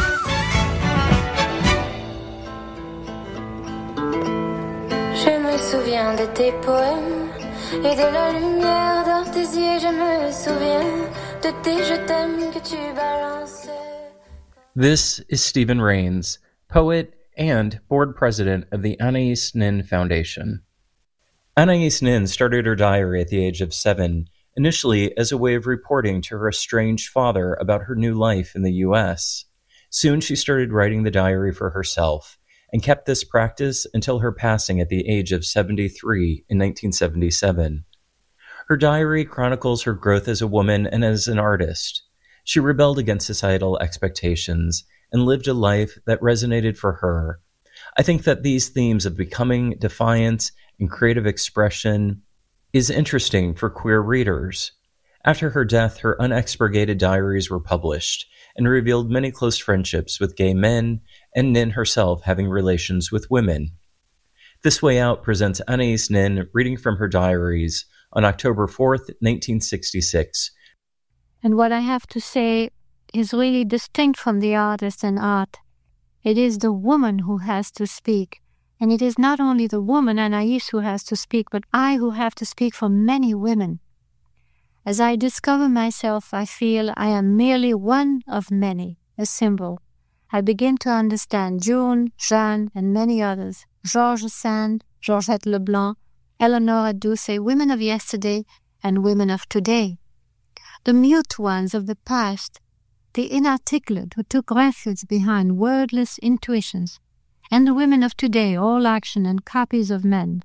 Je me souviens de tes poèmes. Et de la lumière dans tes yeux, je me souviens de tes je t'aime que tu balançais. This is Stephen Rains, poet and board president of the Anais Nin Foundation. Anais Nin started her diary at the age of seven, initially as a way of reporting to her estranged father about her new life in the U S. Soon she started writing the diary for herself, and kept this practice until her passing at the age of seventy-three in nineteen seventy-seven. Her diary chronicles her growth as a woman and as an artist. She rebelled against societal expectations and lived a life that resonated for her. I think that these themes of becoming, defiance, and creative expression is interesting for queer readers. After her death, her unexpurgated diaries were published and revealed many close friendships with gay men and Nin herself having relations with women. This Way Out presents Anais Nin reading from her diaries on October fourth, nineteen sixty-six. And what I have to say is really distinct from the artist and art. It is the woman who has to speak. And it is not only the woman, Anais, who has to speak, but I who have to speak for many women. As I discover myself, I feel I am merely one of many, a symbol. I begin to understand June, Jeanne, and many others, Georges Sand, Georgette Leblanc, Eleanor Doucet, women of yesterday and women of today. The mute ones of the past, the inarticulate who took refuge behind wordless intuitions, and the women of today, all action and copies of men.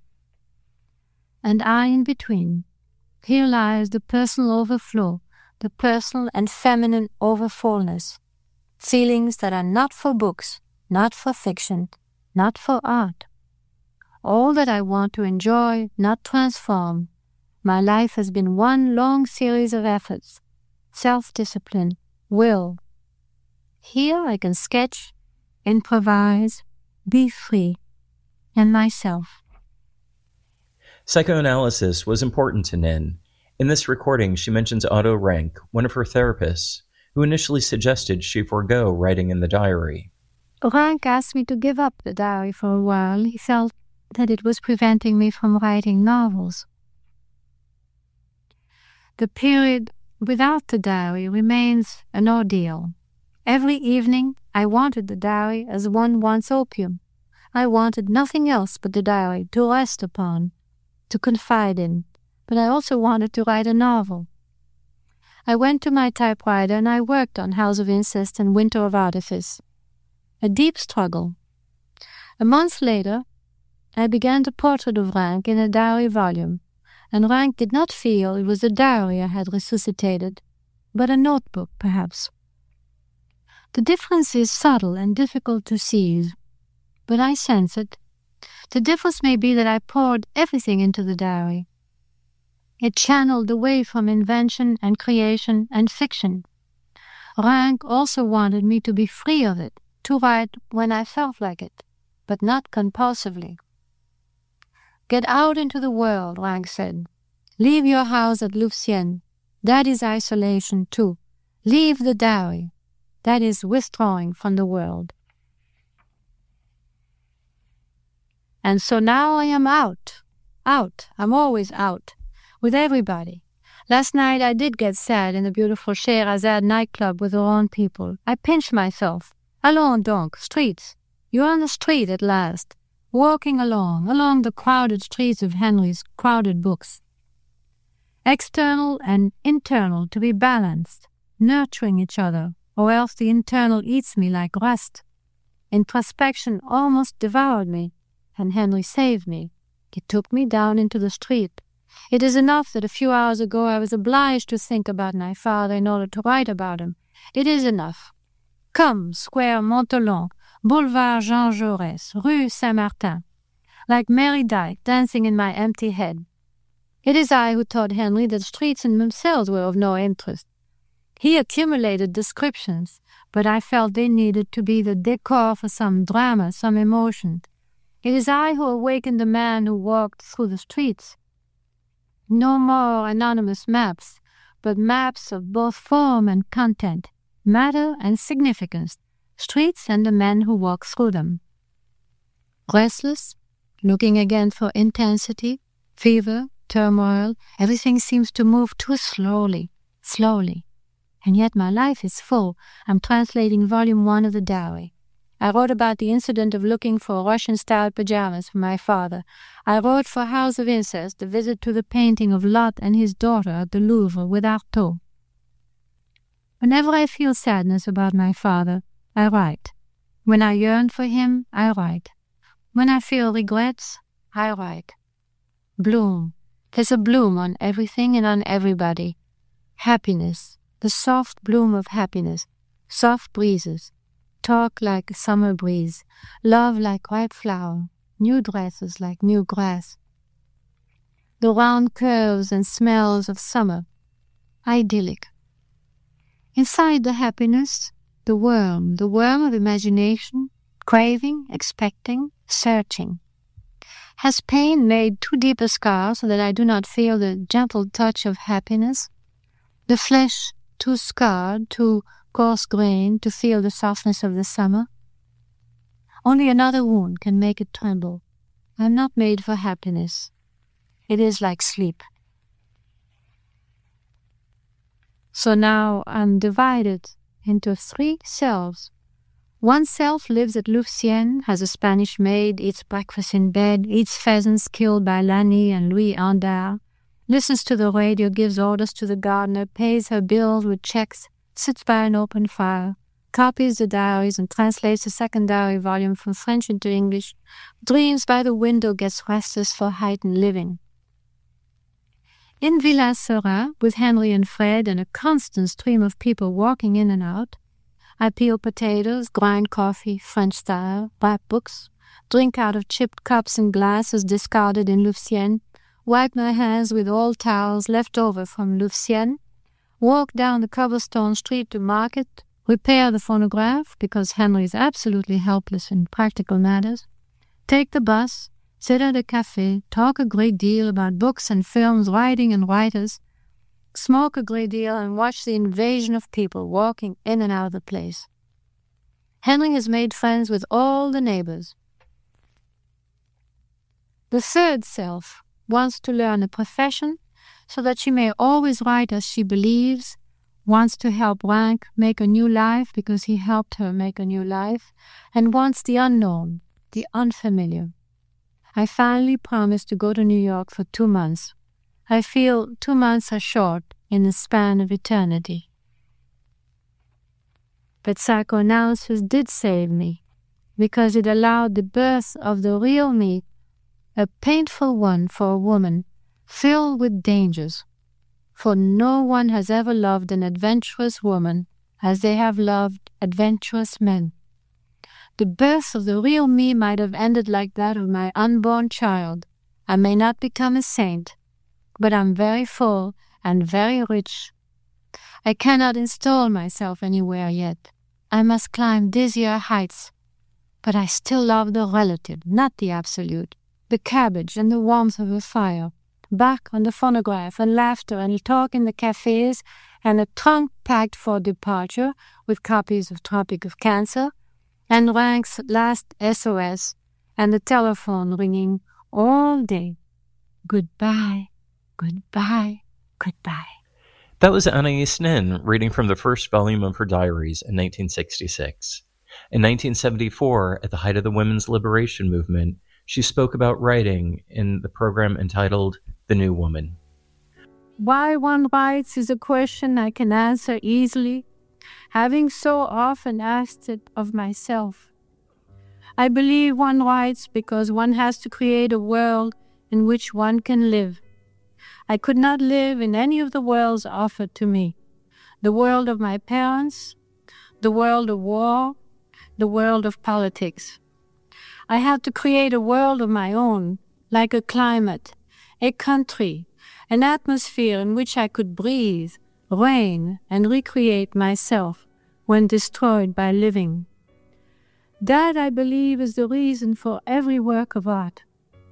And I in between. Here lies the personal overflow, the personal and feminine overfullness. Feelings that are not for books, not for fiction, not for art. All that I want to enjoy, not transform. My life has been one long series of efforts, self-discipline, will. Here I can sketch, improvise, be free, and myself. Psychoanalysis was important to Nin. In this recording, she mentions Otto Rank, one of her therapists, who initially suggested she forego writing in the diary. Rank asked me to give up the diary for a while. He felt that it was preventing me from writing novels. The period without the diary remains an ordeal. Every evening I wanted the diary as one wants opium. I wanted nothing else but the diary to rest upon, to confide in, but I also wanted to write a novel. I went to my typewriter and I worked on House of Incest and Winter of Artifice. A deep struggle. A month later, I began the portrait of Rank in a diary volume, and Rank did not feel it was the diary I had resuscitated, but a notebook, perhaps. The difference is subtle and difficult to seize, but I sense it. The difference may be that I poured everything into the diary. It channeled away from invention and creation and fiction. Rank also wanted me to be free of it, to write when I felt like it, but not compulsively. Get out into the world, Rank said. Leave your house at Louvciennes. That is isolation too. Leave the diary. That is withdrawing from the world. And so now I am out. Out. I'm always out. With everybody. Last night I did get sad in the beautiful Scheherazade nightclub with her own people. I pinched myself. Allons donc, streets. You're on the street at last. Walking along, along the crowded streets of Henry's crowded books. External and internal to be balanced, nurturing each other, or else the internal eats me like rust. Introspection almost devoured me, and Henry saved me. He took me down into the street. It is enough that a few hours ago I was obliged to think about my father in order to write about him. It is enough. Come, Square Montelon, Boulevard Jean Jaurès, Rue Saint-Martin, like Mary Dyke dancing in my empty head. It is I who taught Henry that streets in themselves were of no interest. He accumulated descriptions, but I felt they needed to be the decor for some drama, some emotion. It is I who awakened the man who walked through the streets. No more anonymous maps, but maps of both form and content, matter and significance, streets and the men who walk through them. Restless, looking again for intensity, fever, turmoil, everything seems to move too slowly, slowly. And yet my life is full. I'm translating volume one of the diary. I wrote about the incident of looking for Russian-style pajamas for my father. I wrote for House of Incest the visit to the painting of Lot and his daughter at the Louvre with Artaud. Whenever I feel sadness about my father, I write. When I yearn for him, I write. When I feel regrets, I write. Bloom. There's a bloom on everything and on everybody. Happiness. The soft bloom of happiness. Soft breezes. Talk like a summer breeze, love like ripe flower, new dresses like new grass. The round curves and smells of summer, idyllic. Inside the happiness, the worm, the worm of imagination, craving, expecting, searching. Has pain made too deep a scar so that I do not feel the gentle touch of happiness? The flesh too scarred, too coarse-grained to feel the softness of the summer? Only another wound can make it tremble. I am not made for happiness. It is like sleep. So now I am divided into three selves. One self lives at Louvciennes, has a Spanish maid, eats breakfast in bed, eats pheasants killed by Lani and Louis Andar, listens to the radio, gives orders to the gardener, pays her bills with checks, sits by an open fire, copies the diaries and translates the secondary volume from French into English, dreams by the window, gets restless for heightened living. In Villa Serin, with Henry and Fred and a constant stream of people walking in and out, I peel potatoes, grind coffee, French style, wrap books, drink out of chipped cups and glasses discarded in Louvciennes, wipe my hands with old towels left over from Louvciennes, walk down the cobblestone street to market, repair the phonograph, because Henry is absolutely helpless in practical matters, take the bus, sit at a cafe, talk a great deal about books and films, writing and writers, smoke a great deal and watch the invasion of people walking in and out of the place. Henry has made friends with all the neighbors. The third self wants to learn a profession so that she may always write as she believes, wants to help Rank make a new life because he helped her make a new life, and wants the unknown, the unfamiliar. I finally promised to go to New York for two months. I feel two months are short in the span of eternity. But psychoanalysis did save me, because it allowed the birth of the real me, a painful one for a woman, filled with dangers. For no one has ever loved an adventurous woman as they have loved adventurous men. The birth of the real me might have ended like that of my unborn child. I may not become a saint, but I'm very full and very rich. I cannot install myself anywhere yet. I must climb dizzier heights. But I still love the relative, not the absolute. The cabbage and the warmth of a fire. Back on the phonograph and laughter and talk in the cafes and a trunk packed for departure with copies of Tropic of Cancer and Rank's last S O S and the telephone ringing all day. Goodbye, goodbye, goodbye. That was Anais Nin reading from the first volume of her diaries in nineteen sixty-six. In nineteen seventy-four, at the height of the women's liberation movement, she spoke about writing in the program entitled The New Woman. Why one writes is a question I can answer easily, having so often asked it of myself. I believe one writes because one has to create a world in which one can live. I could not live in any of the worlds offered to me. The world of my parents, the world of war, the world of politics. I had to create a world of my own, like a climate, a country, an atmosphere in which I could breathe, reign, and recreate myself when destroyed by living. That, I believe, is the reason for every work of art.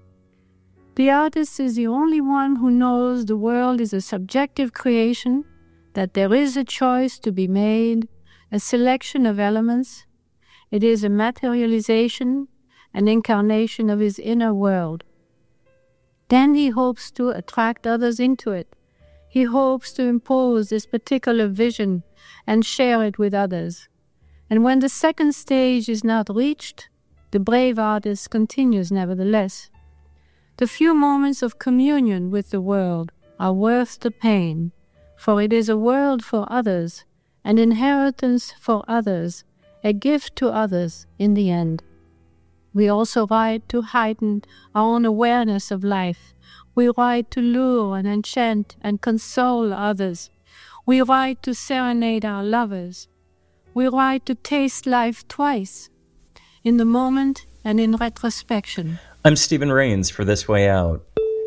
The artist is the only one who knows the world is a subjective creation, that there is a choice to be made, a selection of elements. It is a materialization, an incarnation of his inner world. Then he hopes to attract others into it. He hopes to impose this particular vision and share it with others. And when the second stage is not reached, the brave artist continues nevertheless. The few moments of communion with the world are worth the pain, for it is a world for others, an inheritance for others, a gift to others in the end. We also write to heighten our own awareness of life. We write to lure and enchant and console others. We write to serenade our lovers. We write to taste life twice, in the moment and in retrospection. I'm Stephen Rains for This Way Out.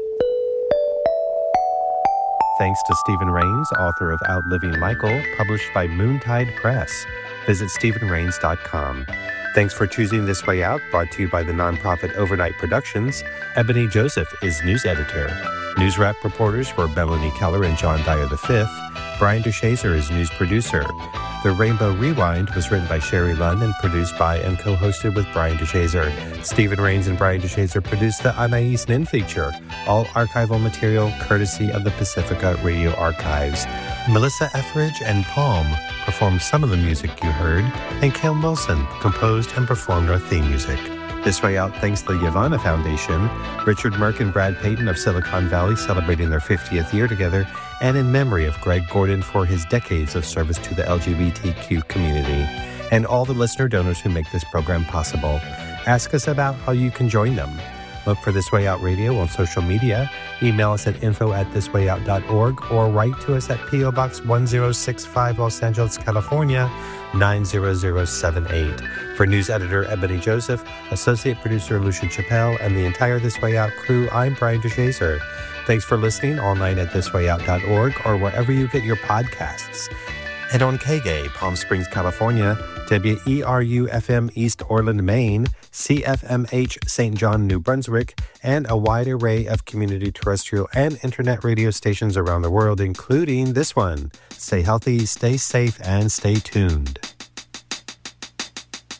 Thanks to Stephen Rains, author of Outliving Michael, published by Moontide Press. Visit stephen rains dot com. Thanks for choosing This Way Out, brought to you by the nonprofit Overnight Productions. Ebony Joseph is news editor. News wrap reporters were Melanie Keller and John Dyer the fifth. Brian DeShazer is news producer. The Rainbow Rewind was written by Sherry Lunn and produced by and co-hosted with Brian DeShazer. Stephen Rains and Brian DeShazer produced the Anais Nin feature, all archival material courtesy of the Pacifica Radio Archives. Melissa Etheridge and Palm performed some of the music you heard, and Kim Wilson composed and performed our theme music. This Way Out thanks the Yavanna Foundation, Richard Merck and Brad Payton of Silicon Valley celebrating their fiftieth year together, and in memory of Greg Gordon for his decades of service to the L G B T Q community, and all the listener donors who make this program possible. Ask us about how you can join them. Look for This Way Out Radio on social media. Email us at info at this way out dot org or write to us at P O Box one zero six five, Los Angeles, California, nine zero zero seven eight. For news editor Ebony Joseph, associate producer Lucia Chappelle, and the entire This Way Out crew, I'm Brian DeShazer. Thanks for listening all night at this way out dot org or wherever you get your podcasts. And on K G A, Palm Springs, California, W E R U F M East Orland, Maine, C F M H Saint John, New Brunswick, and a wide array of community terrestrial and internet radio stations around the world, including this one. Stay healthy, stay safe, and stay tuned.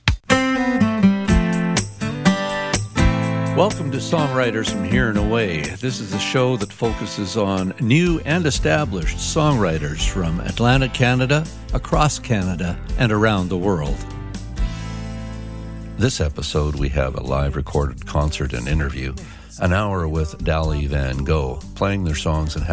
Welcome to Songwriters from Here and Away. This is a show that focuses on new and established songwriters from Atlantic Canada, across Canada, and around the world. This episode, we have a live recorded concert and interview, an hour with Dali Van Gogh, playing their songs and